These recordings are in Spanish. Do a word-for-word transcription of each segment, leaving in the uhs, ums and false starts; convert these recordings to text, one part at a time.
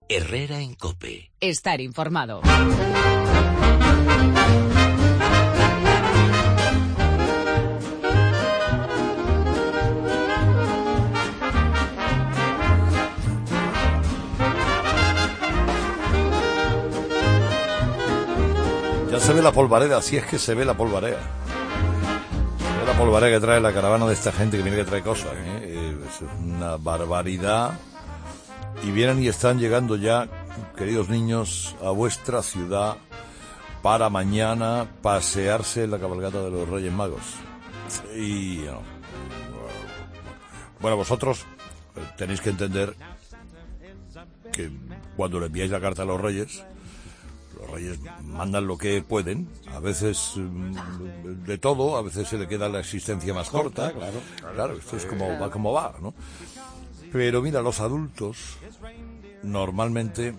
Herrera en COPE. Estar informado. Ya se ve la polvareda, si es que se ve la polvareda. Se ve la polvareda que trae la caravana de esta gente que viene que trae cosas, ¿eh? Es una barbaridad. Y vienen y están llegando ya, queridos niños, a vuestra ciudad para mañana pasearse en la cabalgata de los Reyes Magos. Y no, bueno, vosotros tenéis que entender que cuando le enviáis la carta a los Reyes, los Reyes mandan lo que pueden, a veces de todo, a veces se le queda la existencia más corta, corta claro, claro, esto es como va como va, ¿no? Pero mira, los adultos normalmente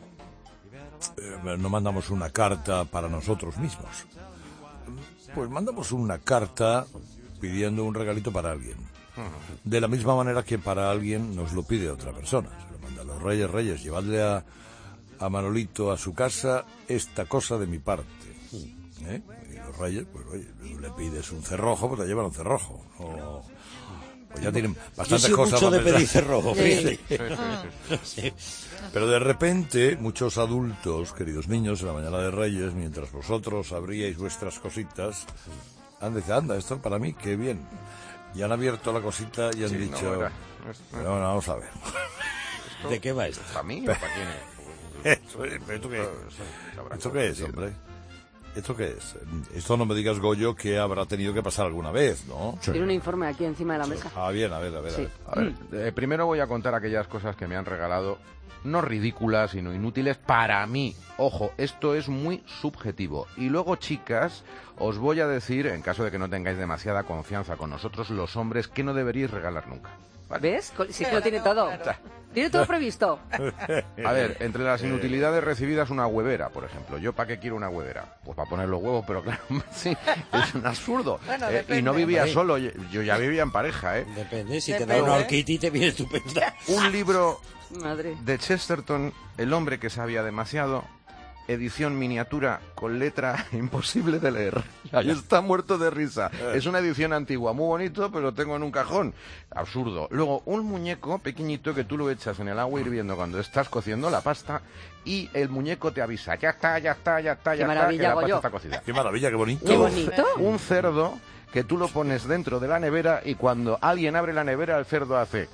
eh, no mandamos una carta para nosotros mismos, pues mandamos una carta pidiendo un regalito para alguien, de la misma manera que para alguien nos lo pide otra persona. Se lo manda a los Reyes, Reyes, llevadle a a Manolito a su casa esta cosa de mi parte, ¿eh? Y los Reyes, pues oye, le pides un cerrojo, pues te llevan un cerrojo, o, pues ya tienen bastantes cosas mucho de pedir cerrojo, sí. Sí. Pero de repente muchos adultos, queridos niños, en la mañana de Reyes, mientras vosotros abríais vuestras cositas, han dicho, anda, esto para mí, qué bien, y han abierto la cosita y han sí, dicho, no, no, no, vamos a ver, ¿de qué va esto? ¿Para mí o para quién es? Eso, ¿esto qué es? ¿Esto qué es, hombre? ¿Esto qué es? Esto no me digas, Goyo, que habrá tenido que pasar alguna vez, ¿no? Sí. Tiene un informe aquí encima de la mesa. Ah, bien, a ver, a ver. Sí. A ver. A ver, eh, primero voy a contar aquellas cosas que me han regalado, no ridículas, sino inútiles para mí. Ojo, esto es muy subjetivo. Y luego, chicas, os voy a decir, en caso de que no tengáis demasiada confianza con nosotros, los hombres, que no deberíais regalar nunca. ¿Vale? ¿Ves? Si lo tiene todo. Tiene todo previsto. A ver, entre las inutilidades recibidas, una huevera, por ejemplo. ¿Yo para qué quiero una huevera? Pues para poner los huevos, pero claro, sí, es un absurdo. Bueno, eh, y no vivía ¿vale? solo, yo ya vivía en pareja, ¿eh? Depende, si Depende. te da una horquita y te viene estupenda. Un libro Madre. de Chesterton, El hombre que sabía demasiado, edición miniatura con letra imposible de leer. Ahí está muerto de risa. Es una edición antigua, muy bonito, pero lo tengo en un cajón. Absurdo. Luego, un muñeco pequeñito que tú lo echas en el agua hirviendo cuando estás cociendo la pasta y el muñeco te avisa, ya está, ya está, ya está, ya está, que la pasta está cocida. Qué maravilla, qué bonito. Qué bonito. Un cerdo que tú lo pones dentro de la nevera y cuando alguien abre la nevera, el cerdo hace...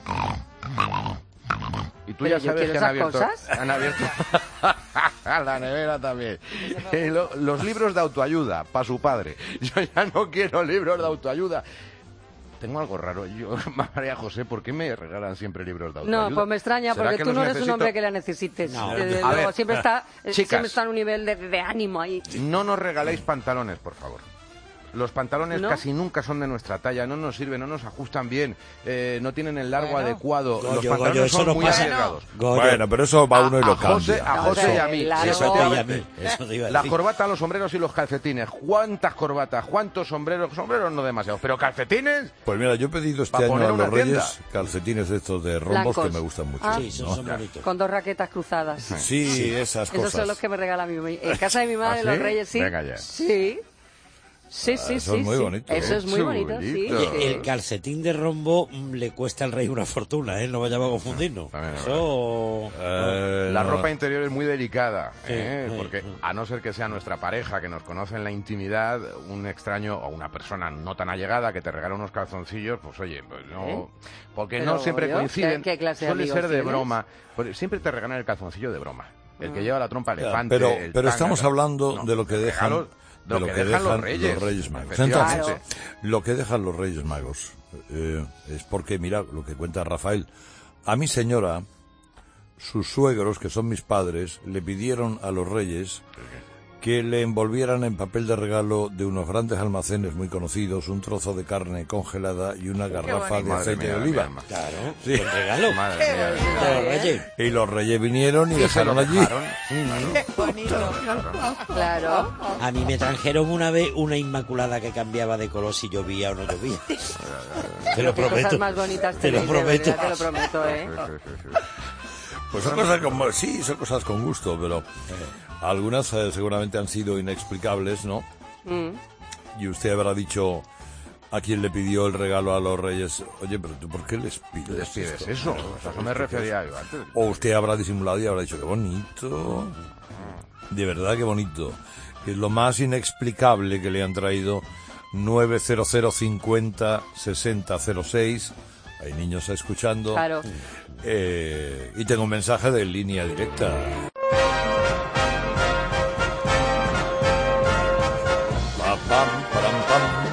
Y tú Pero ya sabes que han abierto, cosas. han abierto la nevera también. Y lo, los libros de autoayuda, para su padre. Yo ya no quiero libros de autoayuda. Tengo algo raro. Yo, María José, ¿por qué me regalan siempre libros de autoayuda? No, pues me extraña, porque tú no eres necesito? un hombre que la necesites. No. Desde luego, ver, siempre está, chicas, siempre está en un nivel de, de ánimo ahí. No nos regaléis pantalones, por favor. Los pantalones ¿no? casi nunca son de nuestra talla, no nos sirven, no nos ajustan bien, eh, no tienen el largo bueno. adecuado. Goyo, los pantalones Goyo, son no muy arriesgados. No. Bueno, pero eso va uno y lo a José, cambia. A José y a mí. Claro. Eso te iba a mí. Eso te iba a la decir. corbata, los sombreros y los calcetines. ¿Cuántas corbatas? ¿Cuántos sombreros? Sombreros no demasiados, pero calcetines. Pues mira, yo he pedido este año a los Reyes calcetines estos de rombos blancos. Que me gustan mucho. Ah. Sí, son, ¿no? son bonitos. Con dos raquetas cruzadas. Sí, sí, esas cosas. Esos son los que me regala mi mamá. En casa de mi madre, ¿Ah, sí? los Reyes, sí. Venga ya. Sí. Sí, sí, ah, eso sí. es muy sí. bonito. Eso es muy bonito, sí. Oye, sí. el calcetín de rombo mm, le cuesta al rey una fortuna, ¿eh? No vayamos a confundirnos. Eso... Eh, La no, ropa no. interior es muy delicada, Sí, ¿eh? sí, porque sí. a no ser que sea nuestra pareja, que nos conoce en la intimidad, un extraño o una persona no tan allegada que te regala unos calzoncillos, pues oye, pues no, ¿Eh? porque Pero no siempre yo, coinciden. ¿qué- qué clase de Suele amigos ser de tienes? broma. Pues siempre te regalan el calzoncillo de broma. El que lleva la trompa Ya, elefante. pero el pero tanga, estamos hablando no, de lo que dejan regalos, de lo que, que dejan los Reyes, los Reyes Magos. efectivamente. Entonces, lo que dejan los Reyes Magos eh, es porque, mira, lo que cuenta Rafael, a mi señora, sus suegros, que son mis padres, le pidieron a los Reyes que le envolvieran en papel de regalo de unos grandes almacenes muy conocidos un trozo de carne congelada y una garrafa de aceite de oliva. Claro, Sí. buen regalo. Madre mía, De los Reyes. Y los Reyes vinieron y, y se lo dejaron allí. dejaron. Claro. A mí me trajeron una vez una inmaculada que cambiaba de color si llovía o no llovía. Te lo Qué cosas prometo. más bonitas Te lo tenéis, de prometo. verdad, te lo prometo, ¿eh? Sí, sí, sí, sí. Pues son cosas con, sí, son cosas con gusto, pero algunas eh, seguramente han sido inexplicables, ¿no? Mm. Y usted habrá dicho a quien le pidió el regalo a los Reyes, oye, pero tú, ¿por qué les pides, ¿Les pides esto? eso? O sea, eso me refería yo antes. O usted habrá disimulado y habrá dicho, qué bonito, de verdad qué bonito. Que es lo más inexplicable que le han traído. Nueve cero cero cincuenta sesenta cero seis. Hay niños escuchando. Claro. Eh, y tengo un mensaje de línea directa. Pa, pam, param, pam.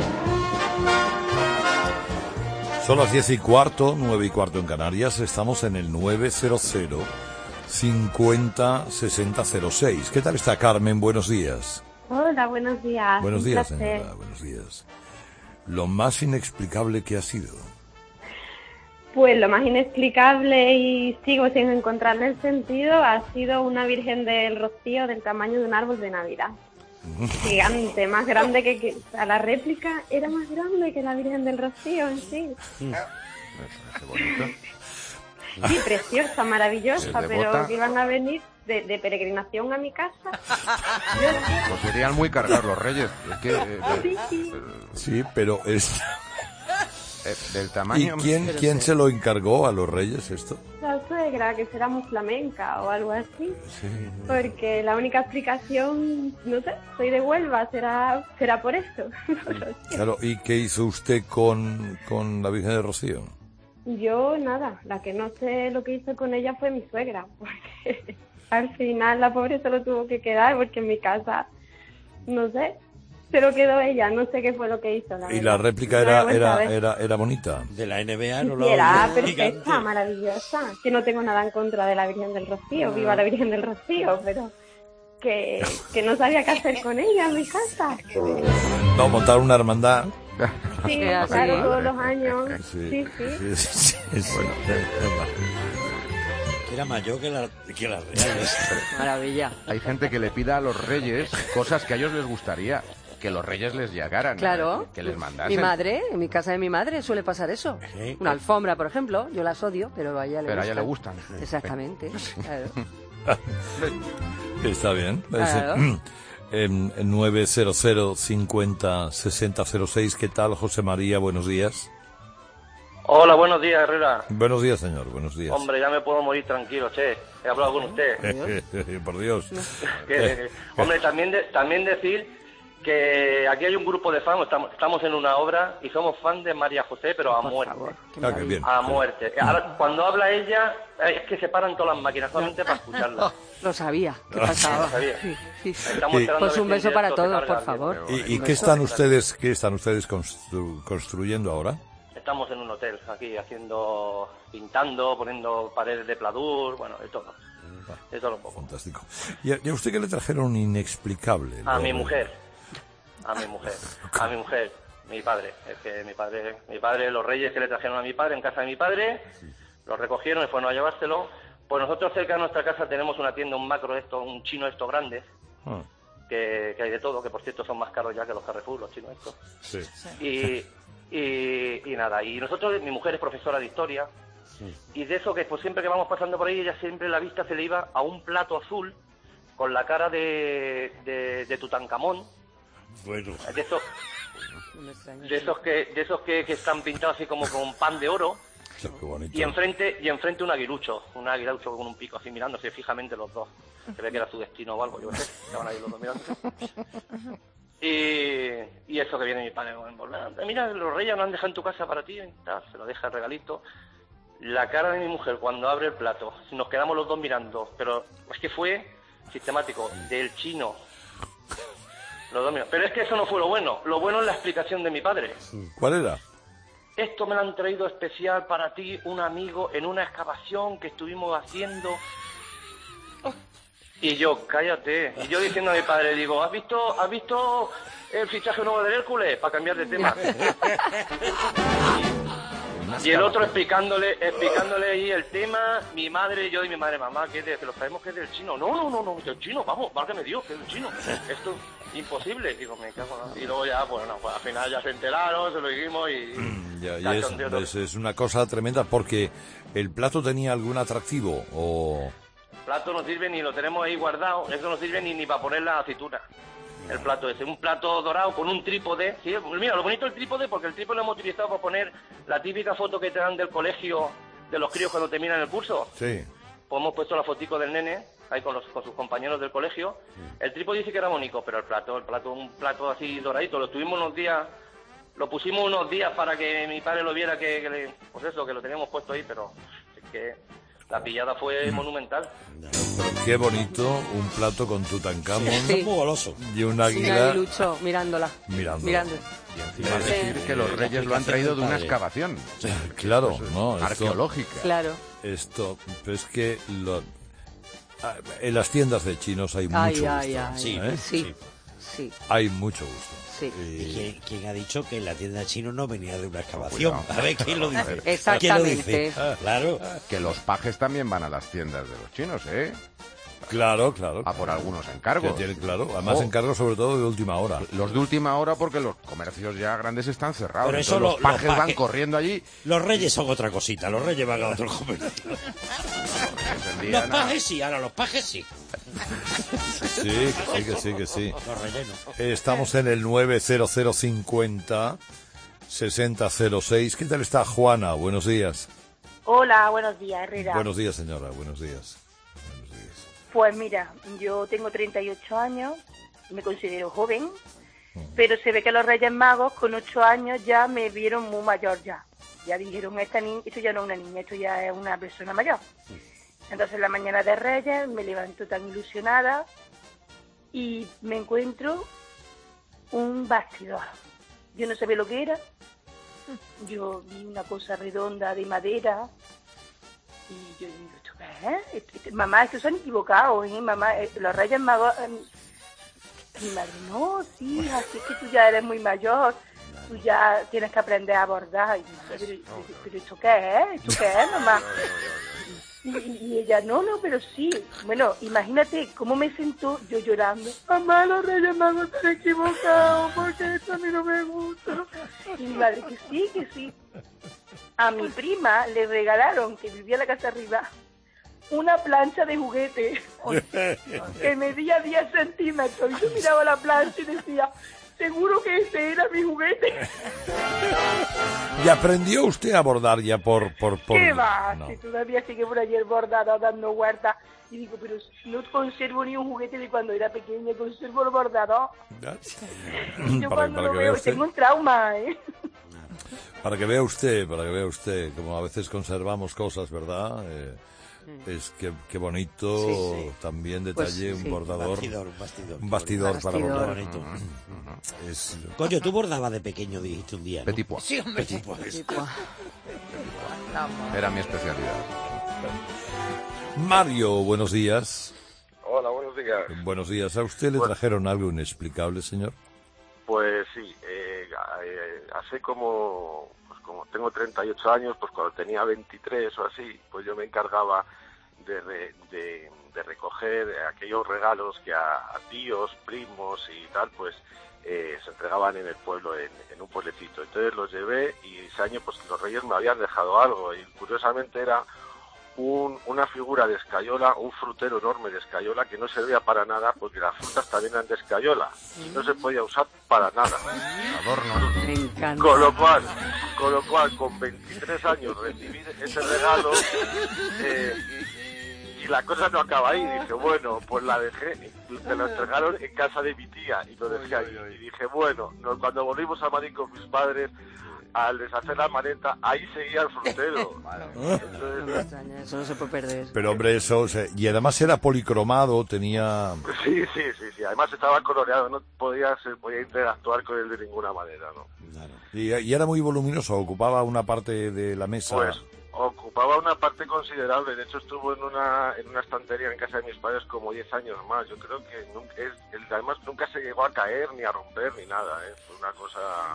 Son las diez y cuarto, nueve y cuarto en Canarias. Estamos en el nueve cero cero cincuenta sesenta cero seis. ¿Qué tal está, Carmen? Buenos días. Hola, buenos días. Buenos Un días, placer. señora. Buenos días. Lo más inexplicable que ha sido. Pues lo más inexplicable, y sigo sin encontrarle el sentido, ha sido una Virgen del Rocío del tamaño de un árbol de Navidad. Gigante, más grande que, que... A la réplica era más grande que la Virgen del Rocío en sí. Qué bonito. Sí, preciosa, maravillosa, ¿Es pero devota? que iban a venir de, de peregrinación a mi casa. Pues irían muy cargados los Reyes. Es que, eh, Sí, sí. Sí, pero es... eh, del ¿Y tamaño... quién, quién se lo encargó a los Reyes esto? La suegra, que será muy flamenca o algo así. Sí. Porque la única explicación, no sé, soy de Huelva, será será por esto. Claro, ¿y qué hizo usted con, con la Virgen de Rocío? Yo nada, la que no sé lo que hizo con ella fue mi suegra, porque al final la pobre se lo tuvo que quedar porque en mi casa, no sé, se lo quedó ella, no sé qué fue lo que hizo. La ¿Y verdad. la réplica No era, he vuelto a era, ver. era, era bonita? De la N B A no Sí, lo era hago perfecta, gigante. maravillosa, que no tengo nada en contra de la Virgen del Rocío, viva la Virgen del Rocío, pero que, que no sabía qué hacer con ella en mi casa. No, montar una hermandad. Sí, Así. claro, todos los años, Sí, sí, sí. sí, sí, sí. Bueno, Era mayor que la, que la reales. Maravilla. Hay gente que le pida a los Reyes cosas que a ellos les gustaría que los Reyes les llegaran. Claro. Que les mandasen. Mi madre, en mi casa de mi madre suele pasar eso. Sí. Una alfombra, por ejemplo, yo las odio, pero a ella le Pero a gustan. ella le gustan. Exactamente. Claro. está bien. Claro. En nueve cero cero cincuenta sesenta cero seis. ¿Qué tal, José María? Buenos días. Hola, buenos días, Herrera. Buenos días, señor. Buenos días. Hombre, ya me puedo morir tranquilo, che. He hablado con usted. Por Dios. Que, hombre, también de- también decir que aquí hay un grupo de fans, estamos, estamos en una obra y somos fans de María José, pero a Por muerte. favor, qué Ah, qué maravilla. bien. A muerte. Ahora, cuando habla ella, es que se paran todas las máquinas solamente para escucharla. Lo sabía, ¿qué pasaba? Lo sabía. Sí, sí. Estamos Sí. esperando Pues a ver un si en beso para directo se todos, carga por favor. alguien. ¿Y, y qué están ustedes, qué están ustedes constru- construyendo ahora? Estamos en un hotel aquí haciendo, pintando, poniendo paredes de pladur, bueno, de todo. De todo un poco. Fantástico. ¿Y a, y a usted qué le trajeron inexplicable? A Lo- mi mujer, a mi mujer, a mi mujer, mi padre. Es que mi padre, mi padre, los reyes que le trajeron a mi padre en casa de mi padre, los recogieron y fueron a llevárselo. Pues nosotros cerca de nuestra casa tenemos una tienda, un macro esto, un chino esto grande, Ah, que, que hay de todo, que por cierto son más caros ya que los Carrefour, los chinos estos. sí. Y, y, y nada, y nosotros, mi mujer es profesora de historia, y de eso que pues siempre que vamos pasando por ahí, ella siempre la vista se le iba a un plato azul con la cara de, de, de Tutankamón, Bueno. de esos, No me extraña. de esos que, de esos que, que están pintados así como con pan de oro, Qué bonito. y enfrente, y enfrente un aguilucho, un aguilucho con un pico así mirándose fijamente los dos. Se ve que era su destino o algo, yo qué sé, estaban ahí los dos mirando. Y, y eso que viene mi padre, bueno, mira, los reyes no han dejado en tu casa para ti, y tal, se lo deja el regalito. La cara de mi mujer cuando abre el plato, nos quedamos los dos mirando, pero es que fue sistemático, del chino. Los dos mirando. Pero es que eso no fue lo bueno, lo bueno es la explicación de mi padre. ¿Cuál era? Esto me lo han traído especial para ti, un amigo, en una excavación que estuvimos haciendo. Y yo, cállate. Y yo diciendo a mi padre, digo, ¿has visto, has visto el fichaje nuevo del Hércules? Para cambiar de tema. Y el otro explicándole explicándole ahí el tema, mi madre, yo y mi madre, mamá, que, de, que lo sabemos que es del chino. No, no, no, no, del chino, vamos, válgame Dios, que es del chino. Esto es imposible. Digo, me cago en la... Y luego ya, bueno, pues al final ya se enteraron, se lo dijimos y... ya, y es, es, es una cosa tremenda porque el plato tenía algún atractivo o... El plato no sirve ni lo tenemos ahí guardado, eso no sirve ni, ni para poner la aceituna. El plato ese, un plato dorado con un trípode. ¿Sí? Mira, lo bonito del trípode, porque el trípode lo hemos utilizado para poner la típica foto que te dan del colegio de los críos cuando terminan el curso. Sí. Pues hemos puesto la fotico del nene, ahí con, los, con sus compañeros del colegio. El trípode dice que era bonito, pero el plato, el plato, un plato así doradito, lo tuvimos unos días, lo pusimos unos días para que mi padre lo viera, que, que le, pues eso, que lo teníamos puesto ahí, pero es que la pillada fue mm. monumental. Qué bonito, un plato con Tutankamón. Sí. Muy goloso. Y un águila. Sí, Lucho, mirándola. Mirándola. Mirándola. Y encima sí. decir que los reyes lo han traído de una excavación. Claro, no. Esto, arqueológica. Claro. Esto, pues es que lo, en las tiendas de chinos hay mucho ay, gusto. Ay, ay. Sí, ¿eh? sí, sí, sí. Hay mucho gusto. Sí. ¿Y quién, quién ha dicho que la tienda chino no venía de una excavación? A ver, ¿quién lo dice? Exactamente. ¿Quién lo dice? Ah, claro. Que los pajes también van a las tiendas de los chinos, ¿eh? Claro, claro. A por algunos encargos. Tienen, claro, además oh. encargos sobre todo de última hora. Los de última hora porque los comercios ya grandes están cerrados. Pero eso los lo, pajes los van paje... corriendo allí. Los reyes son otra cosita, los reyes van a otro comercio. Los pajes sí, ahora los pajes sí. Sí, que sí, que sí, que sí. Los rellenos. Estamos en el nueve cero cero cincuenta sesenta cero seis. ¿Qué tal está Juana? Buenos días. Hola, buenos días, Herrera. Buenos días, señora, buenos días. Pues mira, yo tengo treinta y ocho años, me considero joven, pero se ve que los Reyes Magos con ocho años ya me vieron muy mayor ya. Ya dijeron, esta niña, esto ya no es una niña, esto ya es una persona mayor. Entonces la mañana de Reyes me levanto tan ilusionada y me encuentro un bastidor. Yo no sabía lo que era, yo vi una cosa redonda de madera y yo digo, ¿esto qué es? ¿Eh? Mamá, estos se han equivocado, ¿eh? Mamá, eh, los Reyes Magos... Eh, mi madre, no, sí, así es que tú ya eres muy mayor, tú ya tienes que aprender a bordar. Y, pero, pero, pero ¿esto qué es? ¿Esto qué es, mamá? Y, y ella, no, no, pero sí. Bueno, imagínate cómo me sentó yo llorando. Mamá, los Reyes Magos se han equivocado, porque esto a mí no me gusta. Y mi madre, que sí, que sí. A mi prima le regalaron, que vivía en la casa arriba, una plancha de juguete que medía diez centímetros. Y yo miraba la plancha y decía, seguro que ese era mi juguete. ¿Y aprendió usted a bordar ya por...? por, por... ¿Qué va? No. Si todavía sigue por ayer bordado, dando vueltas. Y digo, pero no conservo ni un juguete de cuando era pequeña, conservo el bordador. Y yo para, cuando para lo veo, usted... tengo un trauma, ¿eh? Para que vea usted, para que vea usted, como a veces conservamos cosas, ¿verdad? Eh, es que, que bonito, sí, sí. También detalle, pues, sí, un bordador. Un bastidor, un bastidor. Un bastidor, bastidor. Para bordar. Bonito. Uh-huh. Es... Coño, tú bordabas de pequeño, dijiste un día, ¿no? Petit pois. Sí, hombre. Petit pois. Petit pois. Era mi especialidad. Mario, buenos días. Hola, buenos días. Buenos días. ¿A usted le bueno, trajeron algo inexplicable, señor? Pues sí, eh, eh, hace como, pues como tengo treinta y ocho años, pues cuando tenía veintitrés o así, pues yo me encargaba de, re, de, de recoger aquellos regalos que a, a tíos, primos y tal, pues eh, se entregaban en el pueblo, en, en un pueblecito. Entonces los llevé y ese año pues los reyes me habían dejado algo y curiosamente era Un, una figura de escayola, un frutero enorme de escayola que no servía para nada porque las frutas también eran de escayola y no se podía usar para nada. Adorno. Me encanta. Con lo cual, con lo cual, con veintitrés años recibí ese regalo eh, y la cosa no acaba ahí. Dije, bueno, pues la dejé, te lo entregaron en casa de mi tía y lo dejé ahí. Y dije, bueno, no, cuando volvimos a Madrid con mis padres, al deshacer la maleta, ahí seguía el frutero. Entonces, eso no se puede perder. Pero hombre, eso... Se... Y además era policromado, tenía... Sí, sí, sí, sí. Además estaba coloreado, no podía, se podía interactuar con él de ninguna manera, ¿no? Claro. Y, y era muy voluminoso, ocupaba una parte de la mesa... Pues ocupaba una parte considerable. De hecho estuvo en una en una estantería en casa de mis padres como diez años más. Yo creo que nunca, es, además nunca se llegó a caer, ni a romper, ni nada, ¿eh? Fue una cosa...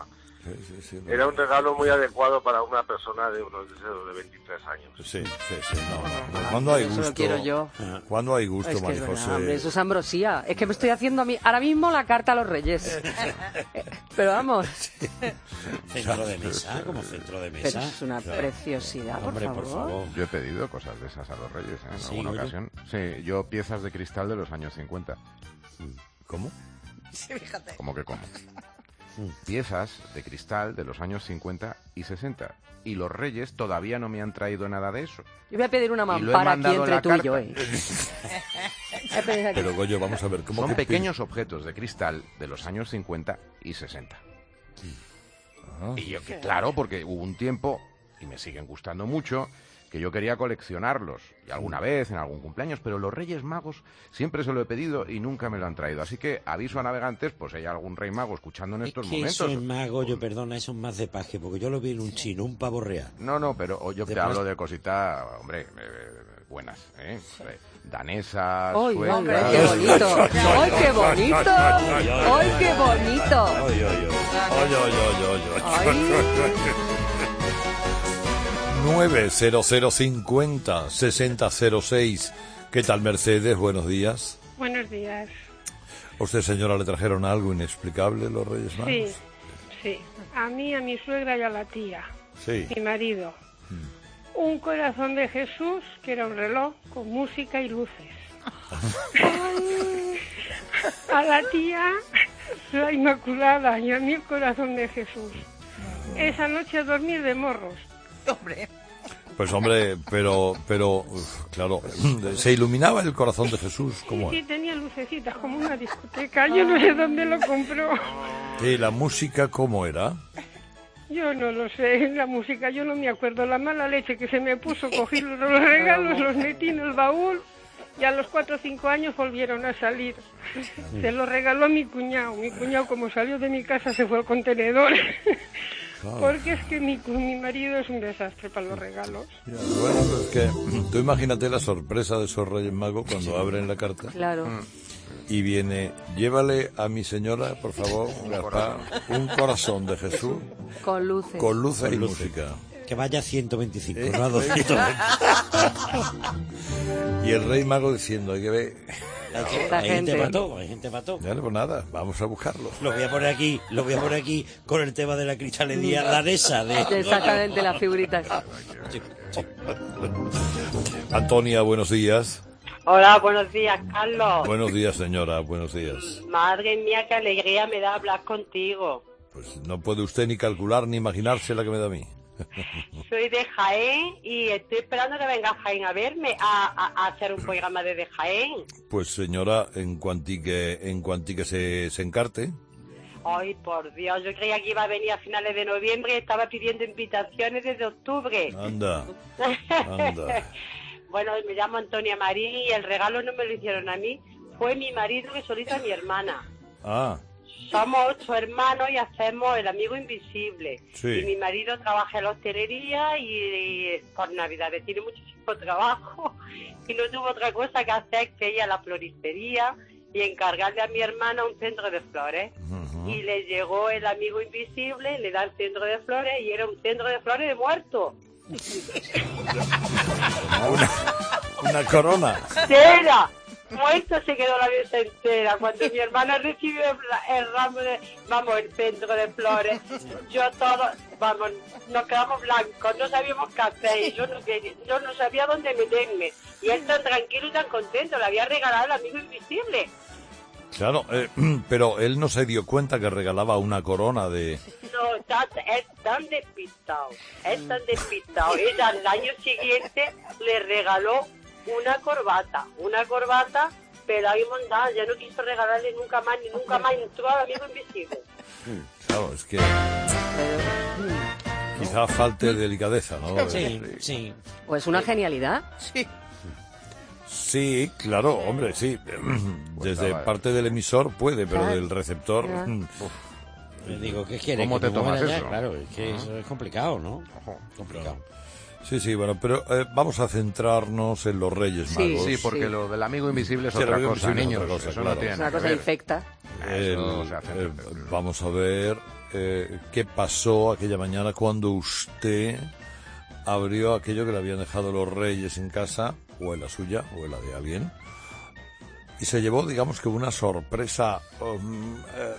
sí, sí, no. Era un regalo muy adecuado para una persona de unos de veintitrés años. Sí, sí, sí. No, no. Cuando hay gusto. Eso lo quiero yo. Cuando hay gusto, es que María es José. verdad, hombre, eso es ambrosía. Es que me estoy haciendo a mí ahora mismo la carta a los Reyes. Pero vamos. Centro de mesa, como centro de mesa. Pero es una claro. preciosidad, por, Hombre, favor. por favor. Yo he pedido cosas de esas a los Reyes, ¿eh? En ¿Sí, alguna oye? ocasión. Sí, yo piezas de cristal de los años cincuenta. ¿Cómo? Sí, fíjate. ¿Cómo que cómo? Piezas de cristal de los años cincuenta y sesenta. Y los Reyes todavía no me han traído nada de eso. Yo voy a pedir una mampara aquí entre tú carta. y yo. ¿eh? Pero, Goyo, vamos a ver. ¿cómo Son que pequeños objetos de cristal de los años cincuenta y sesenta. Ah. Y yo, que, claro, porque hubo un tiempo, y me siguen gustando mucho, que yo quería coleccionarlos, y alguna vez, en algún cumpleaños, pero los Reyes Magos siempre se lo he pedido y nunca me lo han traído. Así que aviso a navegantes, pues hay algún Rey Mago escuchando en estos es que momentos. Eso es mago, yo perdona, eso es más de paje, porque yo lo vi en un chino, un pavo real. No, no, pero yo de te hablo de cositas, hombre, eh, buenas, ¿eh? Danesas, ¡Ay, suecas... hombre, qué bonito! ¡Ay, qué bonito! ¡Ay, qué bonito! ¡Ay, ay, ay! ¡Ay, ay, ay! nueve cero cero cincuenta sesenta cero seis. ¿Qué tal, Mercedes? Buenos días. Buenos días. ¿A usted, señora, le trajeron algo inexplicable los Reyes Magos? Sí, sí. A mí, a mi suegra y a la tía. Sí. Mi marido. Hmm. Un corazón de Jesús, que era un reloj con música y luces. A la tía, la Inmaculada, y a mí el corazón de Jesús. Esa noche a dormir de morros. Hombre. Pues hombre, pero, pero, uf, claro, se iluminaba el corazón de Jesús, ¿cómo Sí, es? sí, tenía lucecitas como una discoteca, yo no sé dónde lo compró. ¿Y la música cómo era? Yo no lo sé, la música yo no me acuerdo, la mala leche que se me puso, cogí los regalos, los metí en el baúl y a los cuatro o cinco años volvieron a salir. Se los regaló mi cuñado, mi cuñado como salió de mi casa se fue al contenedor. Claro. Porque es que mi, mi marido es un desastre para los regalos. Ya, bueno, es que tú imagínate la sorpresa de esos Reyes Magos cuando abren la carta. Claro. Y viene, llévale a mi señora, por favor, Gaspar, un corazón de Jesús. Con luces. Con luces Con y luces. música. Que vaya a ciento veinticinco, ¿Eh? no a doscientos veinte. Y el Rey Mago diciendo, hay que ver... Hay, hay gente para todo, hay gente para todo. Ya, pues nada, vamos a buscarlo. Lo voy a poner aquí, lo voy a poner aquí con el tema de la cristalería danesa. De... Exactamente, las figuritas. Antonia, buenos días. Hola, buenos días, Carlos. Buenos días, señora, buenos días. Madre mía, qué alegría me da hablar contigo. Pues no puede usted ni calcular ni imaginarse la que me da a mí. Soy de Jaén y estoy esperando que venga Jaén a verme, a, a, a hacer un programa desde Jaén. Pues señora, en cuantique, en cuantique se, se encarte. Ay, por Dios, yo creía que iba a venir a finales de noviembre y estaba pidiendo invitaciones desde octubre. Anda, anda. Bueno, me llamo Antonia Marín y el regalo no me lo hicieron a mí, fue mi marido que solita a mi hermana. Ah. Somos ocho hermanos y hacemos El Amigo Invisible. Sí. Y mi marido trabaja en la hostelería y, y por Navidades tiene muchísimo trabajo y no tuvo otra cosa que hacer que ir a la floristería y encargarle a mi hermana un centro de flores. Uh-huh. Y le llegó El Amigo Invisible, le da el centro de flores y era un centro de flores de muerto. Una, una corona. ¡Era! Muerto se quedó la vida entera. Cuando mi hermana recibió el, el ramo de, vamos, el centro de flores, yo todo, vamos, nos quedamos blancos, no sabíamos qué hacer, yo no, yo no sabía dónde meterme. Y él tan tranquilo y tan contento, le había regalado El Amigo Invisible. Claro, eh, pero él no se dio cuenta que regalaba una corona de... No, está, es tan despistado, es tan despistado. Ella al año siguiente le regaló una corbata, una corbata, pero ahí montada, ya no quiso regalarle nunca más, ni nunca más entró al Amigo Invisible. Claro, es que quizá falte delicadeza, ¿no? Sí, sí. ¿O es una genialidad? Sí. Sí, claro, hombre, sí. Desde parte del emisor puede, pero Claro. del receptor... Le digo, ¿qué quiere? ¿Cómo que te me muera tomas ya? eso? Claro, es que Ajá. eso es complicado, ¿no? Complicado. Sí, sí, bueno, pero eh, vamos a centrarnos en los Reyes Sí, Magos. Sí, porque Sí. lo del amigo invisible es Sí, el otra amigo cosa, invisible es niños. otra cosa, Eso claro. no tiene Es una nada que cosa ver. infecta. El- Eso se hace eh, vamos a ver eh, qué pasó aquella mañana cuando usted abrió aquello que le habían dejado los Reyes en casa, o en la suya, o en la de alguien, y se llevó, digamos que una sorpresa um, eh,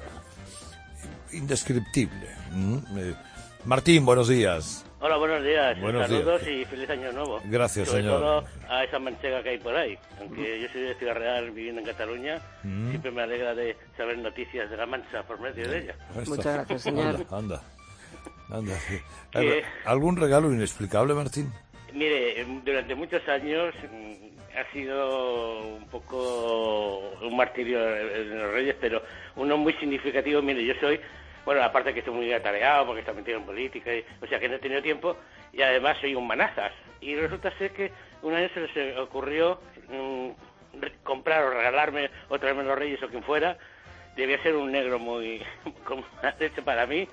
indescriptible. ¿Mm? Eh, Martín, buenos días. Hola, buenos días. Buenos Saludos días. y feliz año nuevo. Gracias, Sobre señor. todo a esa manchega que hay por ahí. Aunque yo soy de Ciudad Real viviendo en Cataluña, mm. siempre me alegra de saber noticias de la Mancha por medio de ella. Muchas gracias, señor. Anda, anda. anda sí. que, ¿Algún regalo inexplicable, Martín? Mire, durante muchos años ha sido un poco un martirio en los Reyes, pero uno muy significativo. Mire, yo soy... Bueno, aparte que estoy muy atareado porque estoy metido en política, y, o sea que no he tenido tiempo, y además soy un manazas. Y resulta ser que un año se les ocurrió mmm, comprar o regalarme o traerme los Reyes o quien fuera. Debía ser un negro muy como hecho para mí.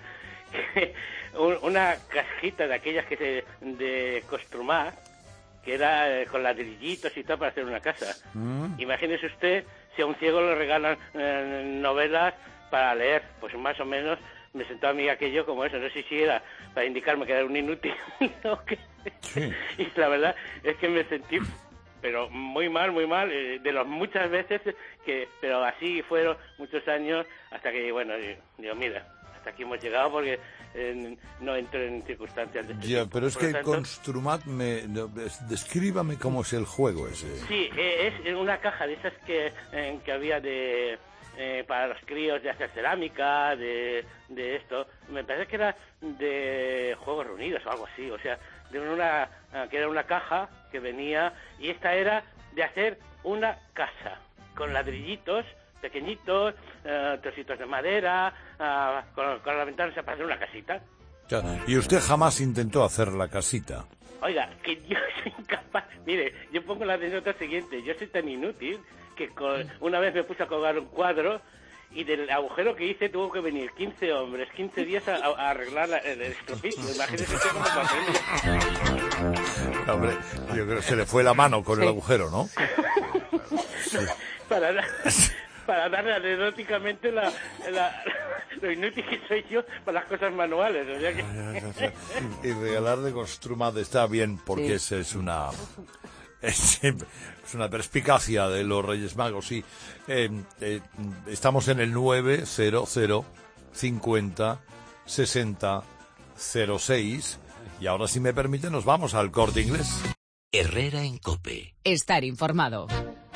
Una cajita de aquellas que se de Costrumar, que era eh, con ladrillitos y tal para hacer una casa. Mm. Imagínese usted si a un ciego le regalan eh, novelas para leer, pues más o menos me sentó a mí aquello como eso, no sé si era para indicarme que era un inútil o qué. Sí. Y la verdad es que me sentí, pero muy mal, muy mal, eh, de las muchas veces que, pero así fueron muchos años hasta que, bueno, digo, mira, hasta aquí hemos llegado porque eh, no entro en circunstancias de este Ya, tipo. pero es Por que tanto, Construmat, me, descríbame cómo es el juego ese. Sí, eh, es una caja de esas que, eh, que había de... Eh, para los críos de hacer cerámica, de, de esto, me parece que era de Juegos Reunidos o algo así, o sea, de una que era una caja que venía, y esta era de hacer una casa con ladrillitos pequeñitos, eh, trocitos de madera, eh, con, con las ventanas para hacer una casita. Y usted jamás intentó hacer la casita. Oiga, que yo soy incapaz. Mire, yo pongo la anécdota siguiente, yo soy tan inútil que con, una vez me puse a colgar un cuadro y del agujero que hice tuvo que venir quince hombres, quince días a, a arreglar la, el estropicio. Imagínese usted cómo pasó. Hombre, yo creo que se le fue la mano con sí. el agujero, ¿no? Sí. Para, para darle anecdóticamente la, la, lo inútil que soy yo para las cosas manuales. O sea que... Y regalar de Construmat está bien porque sí. esa es una... Es, es una perspicacia de los Reyes Magos, sí. Eh, eh, estamos en el nueve cero cero cincuenta sesenta cero seis y ahora, si me permite, nos vamos al Corte Inglés. Herrera en COPE. Estar informado.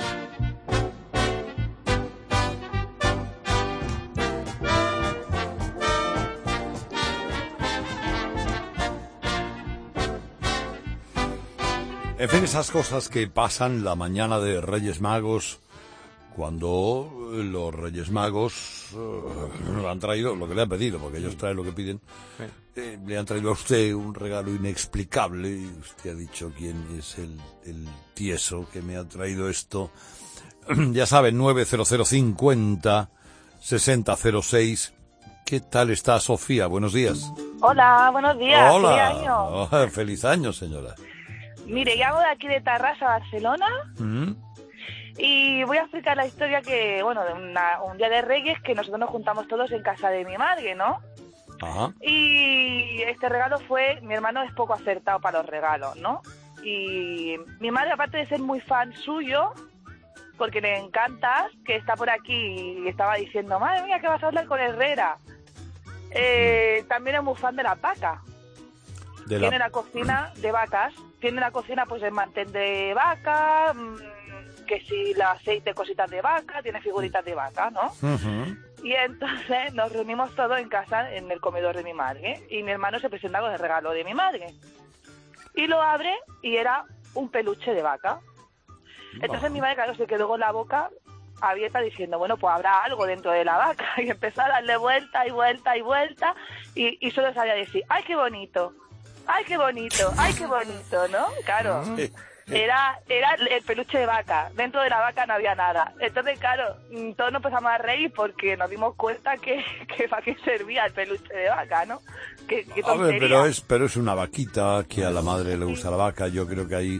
En fin, esas cosas que pasan la mañana de Reyes Magos, cuando los Reyes Magos eh, han traído lo que le han pedido, porque ellos traen lo que piden, eh, le han traído a usted un regalo inexplicable, y usted ha dicho quién es el, el tieso que me ha traído esto. Ya saben, nueve cero cero cincuenta sesenta cero seis. ¿Qué tal está Sofía? Buenos días. Hola, buenos días. Hola. Feliz año. Oh, feliz año, señora. Mire, llamo de aquí de Tarrasa, Barcelona, mm. y voy a explicar la historia que, bueno, de una, un día de Reyes que nosotros nos juntamos todos en casa de mi madre, ¿no? Ajá. Y este regalo fue, mi hermano es poco acertado para los regalos, ¿no? Y mi madre, aparte de ser muy fan suyo, porque le encanta, que está por aquí y estaba diciendo, madre mía, que vas a hablar con Herrera, eh, también es muy fan de la vaca. De Tiene la... la cocina de vacas. Tiene la cocina, pues, el mantén de vaca, mmm, que si el aceite, cositas de vaca, tiene figuritas de vaca, ¿no? Uh-huh. Y entonces nos reunimos todos en casa, en el comedor de mi madre, y mi hermano se presenta con el regalo de mi madre. Y lo abre, y era un peluche de vaca. Entonces uh-huh. mi madre, claro, se quedó con la boca abierta diciendo, bueno, pues habrá algo dentro de la vaca. Y empezó a darle vuelta y vuelta y vuelta, y, y solo sabía decir, ¡ay, qué bonito! ¡Ay, qué bonito! ¡Ay, qué bonito! ¿No? Claro. Era era el peluche de vaca. Dentro de la vaca no había nada. Entonces, claro, todos nos empezamos a reír porque nos dimos cuenta que, que para qué servía el peluche de vaca, ¿no? Que, que a ver, pero es, pero es una vaquita que a la madre le gusta la vaca. Yo creo que ahí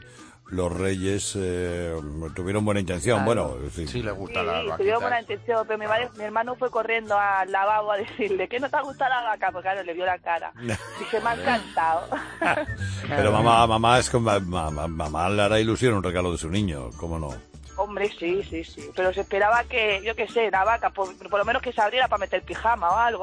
los Reyes eh, tuvieron buena intención. Claro. Bueno, en fin. Sí, le gusta sí, la vaca. Tuvieron buena intención, pero mi, madre, mi hermano fue corriendo al lavabo a decirle que no te gusta la vaca, porque claro, le vio la cara. Dije, me ha encantado. Pero mamá, mamá es como mamá, mamá le hará ilusión un regalo de su niño, ¿cómo no? Hombre, sí, sí, sí. Pero se esperaba que, yo qué sé, la vaca, por, por lo menos que se abriera para meter pijama o algo.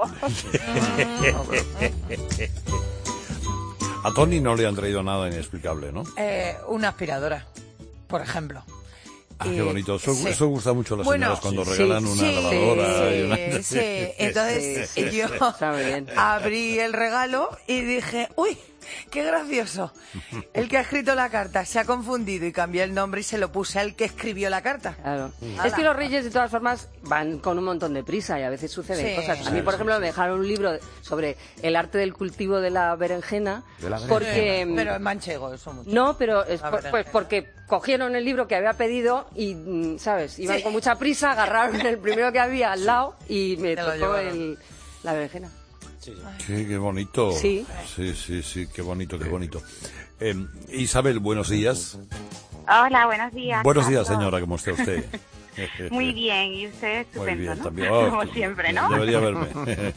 A Tony no le han traído nada inexplicable, ¿no? Eh, una aspiradora, por ejemplo. Ah, qué bonito. Eso, sí. eso gusta mucho a las bueno, señoras cuando sí, regalan sí, una sí, lavadora. Sí, y una... sí, sí. Entonces sí, sí, yo sí, abrí el regalo y dije, uy, qué gracioso. El que ha escrito la carta se ha confundido y cambié el nombre y se lo puse al que escribió la carta. Claro. Es que los Reyes, de todas formas, van con un montón de prisa y a veces suceden Sí, cosas. A sí, mí, por sí, ejemplo, sí. me dejaron un libro sobre el arte del cultivo de la berenjena. De la berenjena. Porque... Pero es manchego, eso mucho. No, pero es La por- pues porque cogieron el libro que había pedido y, mm, ¿sabes? Iban Sí. con mucha prisa, agarraron el primero que había al lado y me Te lo tocó llevaron. el, la berenjena. Sí, qué bonito. Sí. Sí, sí, sí, qué bonito, qué bonito. Eh, Isabel, buenos días. Hola, buenos días. Buenos días, Carlos. señora, ¿cómo está usted? Muy bien, y usted estupendo, Muy bien, ¿no? también. Oh, Como siempre, ¿no? Debería verme.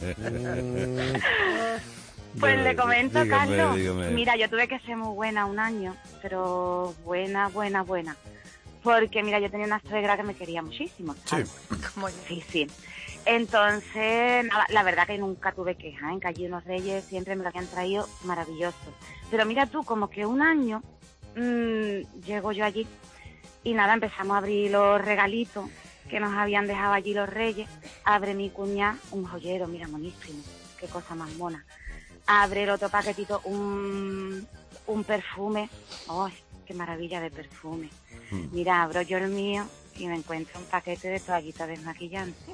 Pues le comento, Dígame, Carlos. dígame. Mira, yo tuve que ser muy buena un año, pero buena, buena, buena. Porque, mira, yo tenía una suegra que me quería muchísimo, ¿sabes? Como yo. Sí, sí. Entonces, nada, la verdad que nunca tuve queja, ¿eh? Que allí unos Reyes siempre me lo habían traído maravilloso. Pero mira tú, como que un año mmm, llego yo allí y nada, empezamos a abrir los regalitos que nos habían dejado allí los Reyes. Abre mi cuñada un joyero, mira, monísimo, qué cosa más mona. Abre el otro paquetito, un, un perfume. ¡Ay, qué maravilla de perfume! Mira, abro yo el mío y me encuentro un paquete de toallitas desmaquillantes.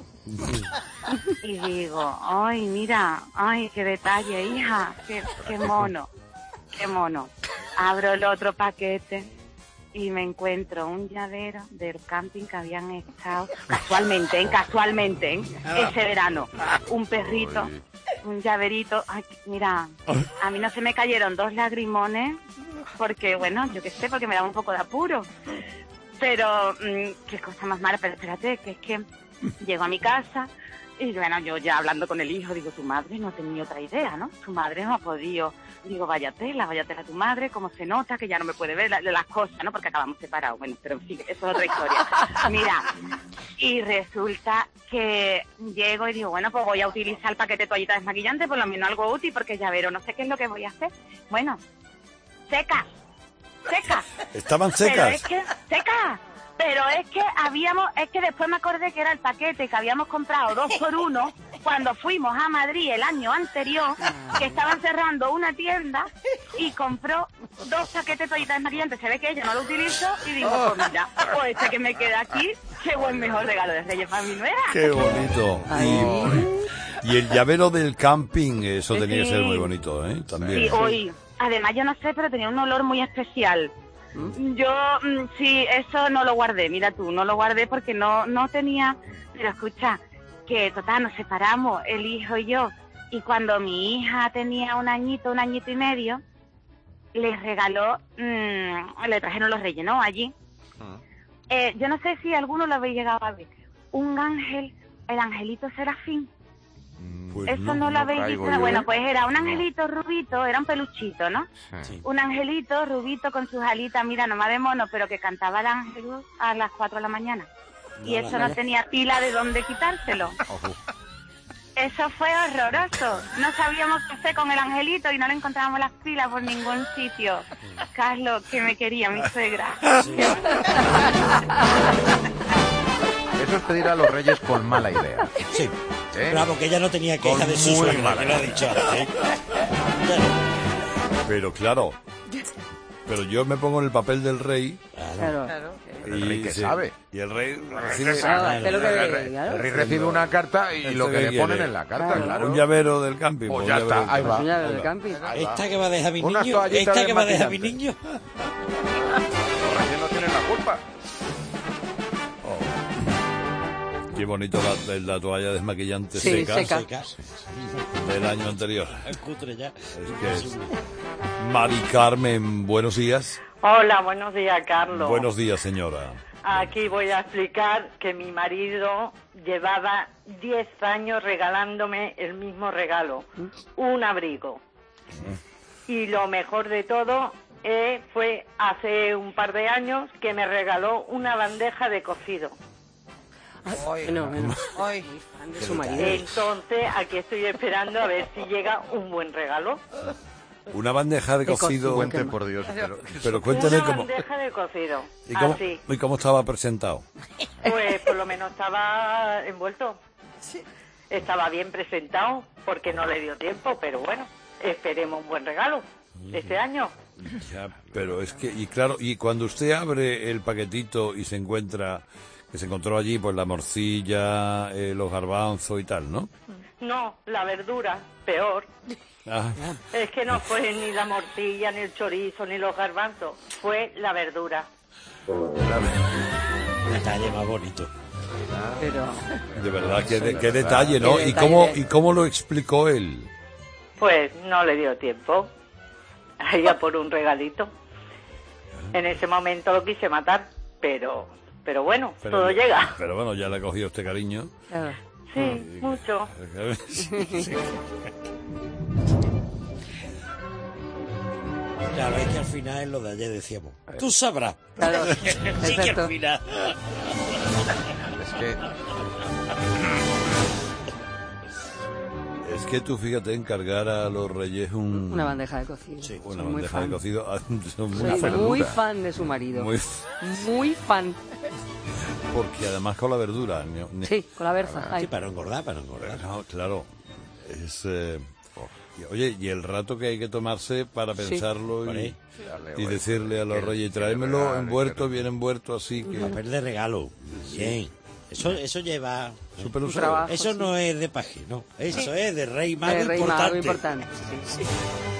Y digo, ¡ay, mira! ¡Ay, qué detalle, hija! ¡Qué, qué mono! ¡Qué mono! Abro el otro paquete y me encuentro un llavero del camping que habían estado casualmente, ¿eh? casualmente, ¿eh? ese verano. Un perrito, un llaverito. Ay, mira, a mí no se me cayeron dos lagrimones porque, bueno, yo qué sé, porque me daba un poco de apuro. Pero, mmm, qué cosa más mala, pero espérate, que es que llego a mi casa y, bueno, yo ya hablando con el hijo, digo, tu madre no tenía otra idea, ¿no? Tu madre no ha podido. Digo, vaya tela, vaya tela tu madre, cómo se nota que ya no me puede ver la, las cosas, ¿no? Porque acabamos separados. Bueno, pero en fin, eso es otra historia. Mira, y resulta que llego y digo, bueno, pues voy a utilizar el paquete de toallita desmaquillante, por lo menos algo útil, porque ya veré, no sé qué es lo que voy a hacer. Bueno, seca, seca. Estaban secas. Pero es que, seca. Pero es que habíamos, es que después me acordé que era el paquete que habíamos comprado dos por uno cuando fuimos a Madrid el año anterior, que estaban cerrando una tienda y compró dos paquetes de toallitas desmaquillantes. Se ve que ella no lo utilizó y digo, pues mira, pues este que me queda aquí, qué buen mejor regalo de Reyes para mi nuera. Qué bonito. Y, y el llavero del camping, eso Sí, tenía que ser sí. muy bonito, ¿eh? También. Sí, hoy. Además, yo no sé, pero tenía un olor muy especial. Yo, mm, sí, eso no lo guardé, mira tú, no lo guardé porque no no tenía... Pero escucha, que total, nos separamos, el hijo y yo, y cuando mi hija tenía un añito, un añito y medio, les regaló, mmm, le trajeron los Reyes, ¿no? Allí. Eh, yo no sé si alguno lo habéis llegado a ver. Un ángel, el angelito Serafín. Pues Eso no, lo habéis traigo visto. yo, Bueno, ¿eh? pues era un angelito rubito, era un peluchito, ¿no? Sí. Un angelito rubito con sus alitas, mira, nomás de mono, pero que cantaba el ángel a las cuatro de la mañana. Y No, eso no, no tenía pila de dónde quitárselo. Eso fue horroroso. No sabíamos qué hacer con el angelito y no le encontrábamos las pilas por ningún sitio. Carlos, que me quería mi suegra. Eso es pedir a los Reyes con mala idea. Sí. ¿Eh? Bravo, que ella no tenía queja Con de su muy suegra, mala que lo ha dicho antes, ¿eh? Claro. Pero claro, pero yo me pongo en el papel del rey. Claro. Y, El rey que sí, sabe. Y el rey que recibe, Ah, hace lo que El ve, rey, claro. el rey recibe una carta y Este lo que que le quiere. ponen en la carta, Claro. claro. un llavero del camping. Pues un ya llavero está, del ahí va. camping. Señora del camping. Ahí va. Esta que va a dejar a mi Unas niño, toallitas esta que va a dejar a mi desmaquillantes. niño. Los Reyes no tienen la culpa. Qué bonito la, la toalla desmaquillante sí, seca, seca. seca del año anterior. Es cutre ya. Es que es... Mari Carmen, buenos días. Hola, buenos días, Carlos. Buenos días, señora. Aquí voy a explicar que mi marido llevaba diez años regalándome el mismo regalo, un abrigo. Y lo mejor de todo eh, fue hace un par de años que me regaló una bandeja de cocido. Ay, no, no. Ay, de su marido. Entonces, aquí estoy esperando a ver si llega un buen regalo. Una bandeja de, de cocido. Cuente por Dios, pero, pero cuéntame una cómo. Una bandeja de cocido. ¿Y cómo, así. ¿Y cómo estaba presentado? Pues por lo menos estaba envuelto. Sí. Estaba bien presentado, porque no le dio tiempo, pero bueno, esperemos un buen regalo este año. Ya, pero es que, y claro, y cuando usted abre el paquetito y se encuentra, que se encontró allí, pues la morcilla, eh, los garbanzos y tal, ¿no? No, la verdura, peor. Ah. Es que no fue ni la morcilla, ni el chorizo, ni los garbanzos, fue la verdura. Un detalle más bonito. Pero... De verdad, qué, de, qué detalle, ¿no? ¿Qué ¿Y, detalle? Cómo, ¿Y cómo lo explicó él? Pues no le dio tiempo. Allá por un regalito. En ese momento lo quise matar, pero pero bueno, pero, todo llega. Pero bueno, ya le ha cogido este cariño. Ah. Sí, y, mucho. Claro, es que al final es lo de ayer decíamos. Tú sabrás. Claro, sí que al final. Es que... Es que tú, fíjate, encargar a los reyes un... Una bandeja de cocido. Sí, una Soy bandeja de cocido. Son muy, Soy muy fan de su marido. Muy, muy fan. Porque además con la verdura. Ni... Sí, con la berza. Ah, sí, para no engordar, para no engordar. No, claro. Es... Eh... Oye, y el rato que hay que tomarse para pensarlo sí. y, y decirle a los reyes, tráemelo envuelto, bien envuelto, así que... Papel de regalo. Bien. Eso, eso lleva... Super un trabajo, eso sí. No es de paje, no. Eso sí. Es de rey mago, de rey importante. Mago importante. Sí, sí.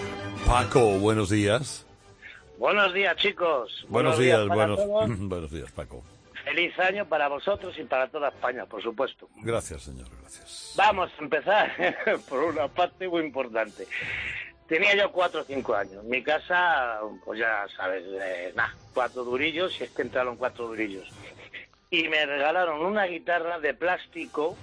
Paco, buenos días. Buenos días, chicos. Buenos, buenos días, días buenos, buenos días, Paco. Feliz año para vosotros y para toda España, por supuesto. Gracias, señor, gracias. Vamos a empezar por una parte muy importante. Tenía yo cuatro o cinco años. Mi casa, pues ya sabes, eh, nada, cuatro durillos, y es que entraron cuatro durillos. Y me regalaron una guitarra de plástico,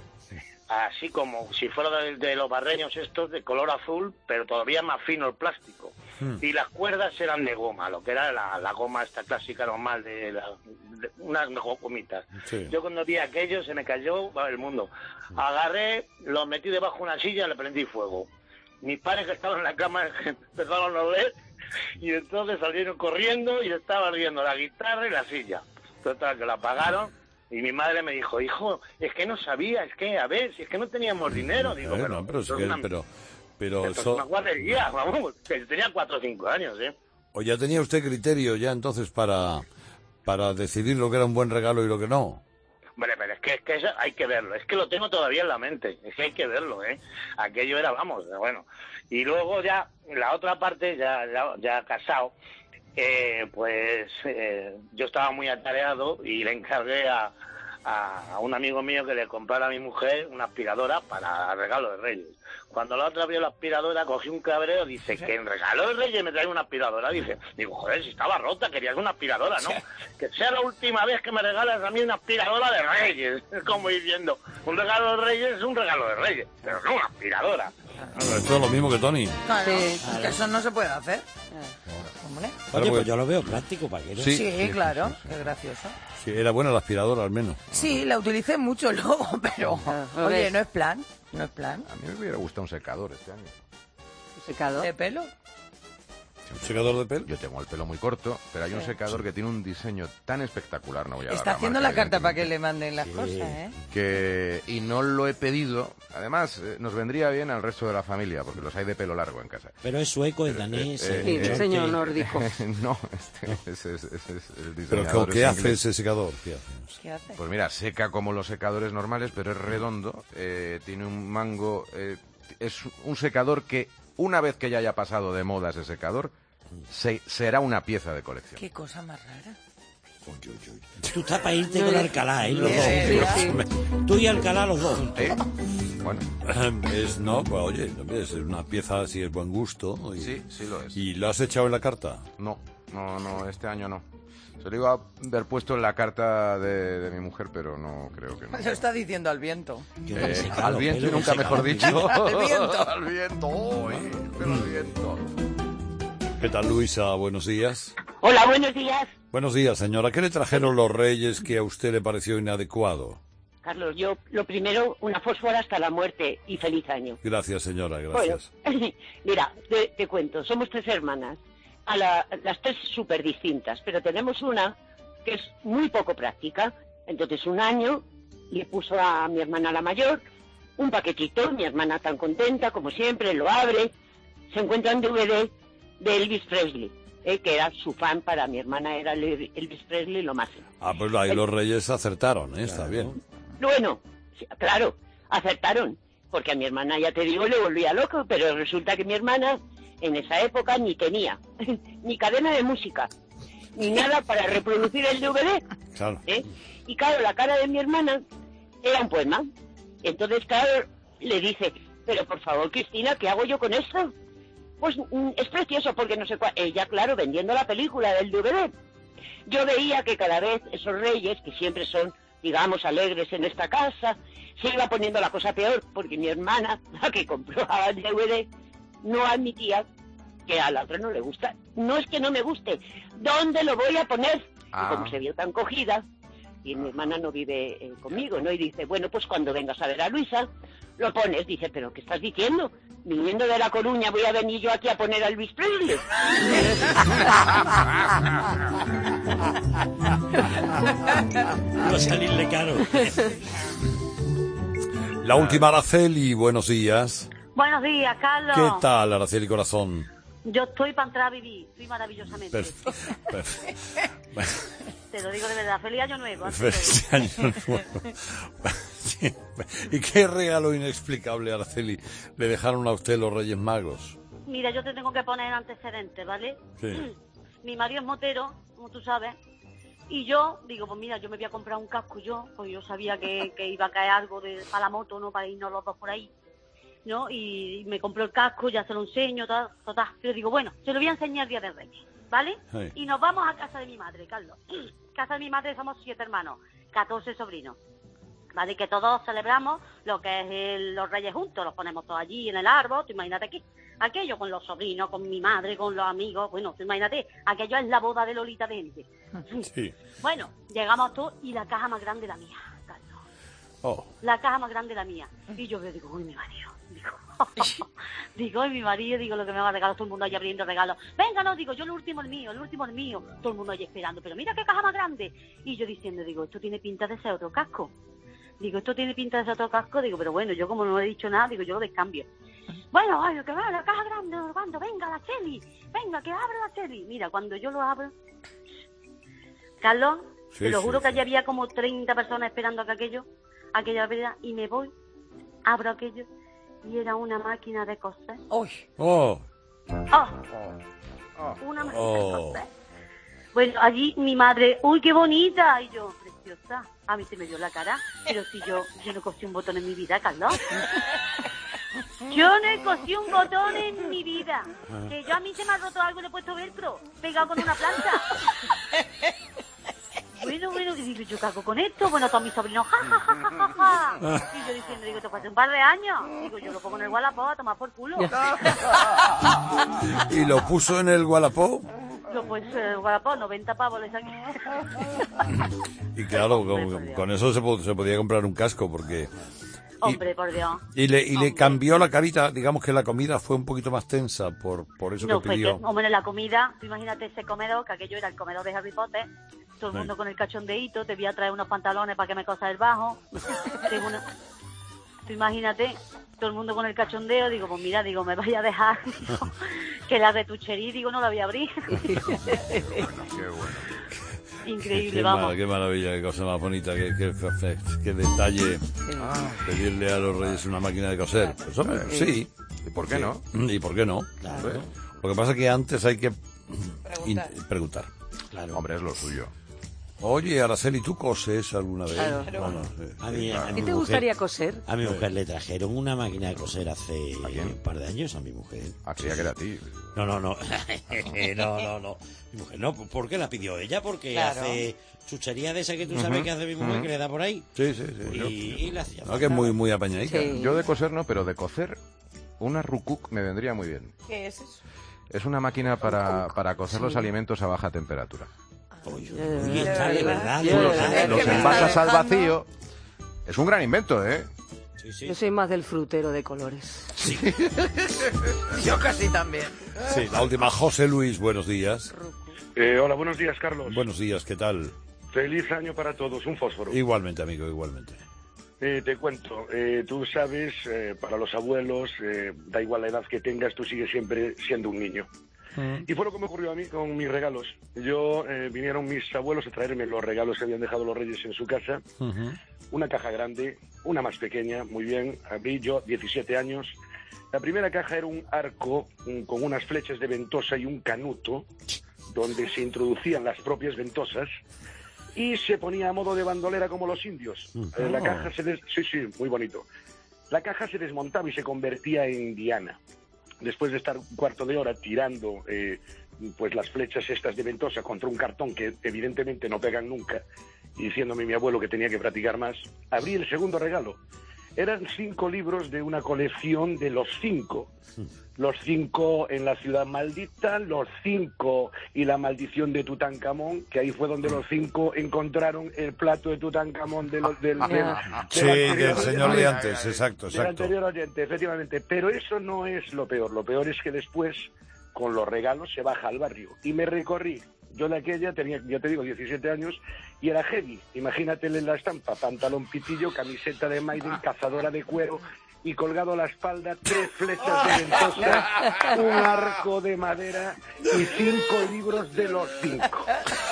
así como si fuera de, de los barreños estos, de color azul, pero todavía más fino el plástico. Hmm. Y las cuerdas eran de goma, lo que era la, la goma esta clásica normal, de, la, de unas gomitas. Sí. Yo cuando vi aquello se me cayó el mundo. Agarré, lo metí debajo de una silla y le prendí fuego. Mis padres que estaban en la cama empezaron a ver y entonces salieron corriendo y estaba ardiendo la guitarra y la silla. Total, que la apagaron y mi madre me dijo, hijo, es que no sabía, es que, a ver, si es que no teníamos dinero. Digo, eh, pero, no, pero, sí que, una, pero, pero eso... eso... es una guardería, vamos, que yo tenía cuatro o cinco años, ¿eh? ¿O ya tenía usted criterio ya entonces para, para decidir lo que era un buen regalo y lo que no? Hombre, pero es que, es que eso hay que verlo, es que lo tengo todavía en la mente, es que hay que verlo, ¿eh? Aquello era, vamos, bueno. Y luego ya, la otra parte, ya, ya, ya casado, Eh, pues eh, yo estaba muy atareado y le encargué a, a, a un amigo mío que le comprara a mi mujer una aspiradora para regalo de Reyes. Cuando la otra vio la aspiradora, cogí un cabreo, dice, ¿que en regalo de Reyes me trae una aspiradora? Dice, digo, joder, si estaba rota, querías una aspiradora, ¿no? Que sea la última vez que me regalas a mí una aspiradora de Reyes. Es como diciendo, un regalo de Reyes es un regalo de Reyes, pero no una aspiradora. Esto es lo mismo que Tony. Claro, sí, claro. Eso no se puede hacer. Hombre. Oye, pues yo lo veo práctico, para que no... Sí, sí, claro, sí, sí. Qué gracioso. Sí, era buena la aspiradora al menos. Sí, la utilicé mucho luego, pero... Ah, oye, no es plan, no es plan. A mí me hubiera gustado un secador este año. ¿Un secador? ¿De pelo? ¿Un secador de pelo? Yo tengo el pelo muy corto, pero hay sí. un secador sí. que tiene un diseño tan espectacular, no voy a dar Está la haciendo la carta para que le manden las sí. cosas, ¿eh? Que, y no lo he pedido. Además, eh, nos vendría bien al resto de la familia, porque los hay de pelo largo en casa. Pero es sueco, es danés... Eh, eh, sí, eh, diseño eh, nórdico. no, este es, es, es, es el diseñador. ¿Pero qué hace ese secador? ¿Qué hace? ¿Qué hace? Pues mira, seca como los secadores normales, pero es redondo, eh, tiene un mango... Eh, es un secador que, una vez que ya haya pasado de moda ese secador... Se, será una pieza de colección. Qué cosa más rara. Tú estás para irte con Alcalá, ¿eh? Los dos. Sí, sí. Tú y Alcalá, los dos. ¿Eh? Bueno. Es, no, pues oye, es una pieza, si es buen gusto. Y, sí, sí lo es. ¿Y lo has echado en la carta? No, no, no, este año no. Se lo iba a haber puesto en la carta de, de mi mujer, pero no, creo que no. Se lo está diciendo al viento. Eh, al viento, y nunca mejor dicho. Al viento. Al viento, oh, eh, pero al viento. ¿Qué tal, Luisa? Buenos días. Hola, buenos días. Buenos días, señora. ¿Qué le trajeron los Reyes que a usted le pareció inadecuado? Carlos, yo, lo primero, una fósfora hasta la muerte y feliz año. Gracias, señora, gracias. Bueno, mira, te, te cuento, somos tres hermanas, a la, las tres súper distintas, pero tenemos una que es muy poco práctica. Entonces, un año le puso a mi hermana la mayor un paquetito, mi hermana tan contenta, como siempre, lo abre, se encuentra un D V D de Elvis Presley. Eh, que era su fan, para mi hermana era Elvis Presley lo máximo. Ah, pues ahí los Reyes acertaron, ¿eh? Está claro. bien. Bueno, claro, acertaron, porque a mi hermana, ya te digo, le volvía loco, pero resulta que mi hermana en esa época ni tenía ni cadena de música, ni nada para reproducir el D V D. Claro. ¿Eh? Y claro, la cara de mi hermana era un poema. Entonces, claro, le dice, pero por favor, Cristina, ¿qué hago yo con esto? Pues mm, es precioso, porque no sé cuál. Ella, claro, vendiendo la película del D V D. Yo veía que cada vez esos Reyes, que siempre son, digamos, alegres en esta casa, se iba poniendo la cosa peor, porque mi hermana, la que compró el D V D, no admitía que a la otra no le gusta. No es que no me guste, ¿dónde lo voy a poner? Ah. Y como se vio tan cogida, y mi hermana no vive eh, conmigo, ¿no? Y dice, bueno, pues cuando vengas a ver a Luisa, lo pones. Dice, ¿pero qué estás diciendo? Viniendo de La Coruña, ¿voy a venir yo aquí a poner a Elvis Presley? Va a salirle caro. La última, Araceli, buenos días. Buenos días, Carlos. ¿Qué tal, Araceli Corazón? Yo estoy para entrar a vivir, estoy maravillosamente. Perfecto. Perfecto. Te lo digo de verdad, feliz año nuevo. Feliz año nuevo. ¿Y qué regalo inexplicable, Araceli, le dejaron a usted los Reyes Magos? Mira, yo te tengo que poner antecedentes, ¿vale? Sí. Mi marido es motero, como tú sabes, y yo digo, pues mira, yo me voy a comprar un casco yo, pues yo sabía que, que iba a caer algo de, para la moto, ¿no? Para irnos los dos por ahí, ¿no? Y me compró el casco, ya se lo enseño, total, total. Pero digo, bueno, se lo voy a enseñar el día de Reyes, ¿vale? Sí. Y nos vamos a casa de mi madre, Carlos. Casa de mi madre somos siete hermanos, catorce sobrinos, ¿vale? Que todos celebramos lo que es el, los Reyes juntos, los ponemos todos allí en el árbol, tú imagínate aquí, aquello con los sobrinos, con mi madre, con los amigos, bueno, tú imagínate, aquello es la boda de Lolita de gente. Sí. Bueno, llegamos todos y la caja más grande la mía, Carlos. Oh. La caja más grande la mía. Y yo digo, uy, mi marido, digo, digo, y mi marido, digo, lo que me va a regalar, todo el mundo ahí abriendo regalos. Venga, no, digo, yo el último el mío, el último el mío. Todo el mundo ahí esperando, pero mira qué caja más grande. Y yo diciendo, digo, esto tiene pinta de ser otro casco. Digo, esto tiene pinta de ser otro casco. Digo, pero bueno, yo como no he dicho nada, digo, yo lo descambio. Bueno, ay, que va, la caja grande, cuando venga la Cheli, venga, que abre la Cheli. Mira, cuando yo lo abro, Carlos, sí, te lo sí, juro sí. que allí había como treinta personas esperando a que aquello, aquella verdad, y me voy, abro aquello, y era una máquina de coser. ¡Uy! Oh. ¡Oh! Una máquina Oh. de coser. Bueno, allí mi madre, ¡uy, qué bonita! Y yo, preciosa. A mí se me dio la cara, pero si yo, yo no cosí un botón en mi vida, Carlos. Yo no he cosido un botón en mi vida. Que yo a mí se me ha roto algo y le he puesto velcro, pegado con una planta. Bueno, bueno, y digo, yo cago con esto. Bueno, todos mis sobrinos, ja, ja, ja, ja, ja, ja. Y yo diciendo, digo, esto fue hace un par de años. Digo, yo lo pongo en el Wallapop a tomar por culo. ¿Y lo puso en el Wallapop? Lo pues, el Wallapop, noventa pavos le saqué. Y claro, con, con eso se, po- se podía comprar un casco, porque... Hombre, por Dios. Y le, y le cambió la carita, digamos que la comida fue un poquito más tensa por, por eso No, que fue que, pidió. hombre, la comida, tú imagínate ese comedor, que aquello era el comedor de Harry Potter, todo el Sí. mundo con el cachondeíto, te voy a traer unos pantalones para que me cosa el bajo. Tengo una- Tú imagínate, todo el mundo con el cachondeo, digo, pues mira, digo, me vaya a dejar, digo, que la retuchería, digo, no la voy a abrir. Qué bueno. Increíble, Qué, vamos. mara- qué maravilla, qué cosa más bonita, qué, qué, qué- qué detalle pedirle a los Reyes una máquina de coser. Pues, hombre, sí. ¿Y por qué Sí. no? ¿Y por qué no? Claro. Lo que pasa es que antes hay que in- preguntar. Claro. Hombre, es lo suyo. Oye, Araceli, ¿tú coses alguna vez? Claro. No, no, sí. A mí, a ¿A mi ti te mujer- gustaría coser? A mi mujer le trajeron una máquina de coser hace un par de años a mi mujer. Ah, creía que era a ti. No, no, no. no, no, no. Mi mujer, no, ¿por qué la pidió ella? Porque Claro. hace chuchería de esa que tú sabes Ujú, que hace mi mujer, ujú. que le da por ahí. Sí, sí, sí. Y, y la hacía. No, que es muy, muy apañadica. Yo de coser no, pero de cocer, una Rukuk me vendría muy bien. ¿Qué es eso? Es una máquina para, para cocer los Sí. alimentos a baja temperatura. Oye, Eh, está de verdad, de Tú los, verdad. los que me envasas está al dejando- vacío. Es un gran invento, ¿eh? Sí, sí. Yo soy más del frutero de colores. Yo casi también. Sí, la última. José Luis, buenos días. Eh, hola, buenos días, Carlos. Buenos días, ¿qué tal? Feliz año para todos, un fósforo. Igualmente, amigo, igualmente. Eh, te cuento, eh, tú sabes, eh, para los abuelos, eh, da igual la edad que tengas, tú sigues siempre siendo un niño. Y fue lo que me ocurrió a mí con mis regalos. Yo, eh, vinieron mis abuelos a traerme los regalos que habían dejado los reyes en su casa. Una caja grande, una más pequeña, muy bien. Abrí yo, diecisiete años. La primera caja era un arco mm, con unas flechas de ventosa y un canuto, donde se introducían las propias ventosas. Y se ponía a modo de bandolera como los indios. Eh, la caja se des... Sí, sí, muy bonito. La caja se desmontaba y se convertía en diana. Después de estar un cuarto de hora tirando eh, pues las flechas estas de ventosa contra un cartón que evidentemente no pegan nunca, y diciéndome mi abuelo que tenía que practicar más, abrí el segundo regalo. Eran cinco libros de una colección de los cinco. Los cinco en la ciudad maldita, los cinco y la maldición de Tutankamón, que ahí fue donde los cinco encontraron el plato de Tutankamón de los, del, del, del Sí, anterior del señor oyente. de antes, exacto, Del exacto. anterior oyente, efectivamente. Pero eso no es lo peor. Lo peor es que después, con los regalos, se baja al barrio. Y me recorrí. Yo de aquella tenía, ya te digo, diecisiete años y era heavy. Imagínatele la estampa: pantalón pitillo, camiseta de Maiden, cazadora de cuero y colgado a la espalda tres flechas de ventosa, un arco de madera y cinco libros de los cinco.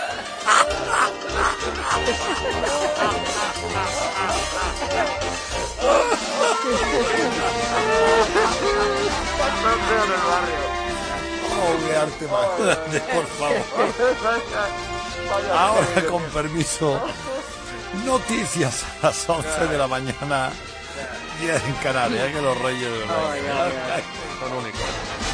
Oh, qué arte más grande, por favor. Ahora, con permiso, noticias a las once de la mañana, diez en Canarias, que los reyes de verdad. Son únicos.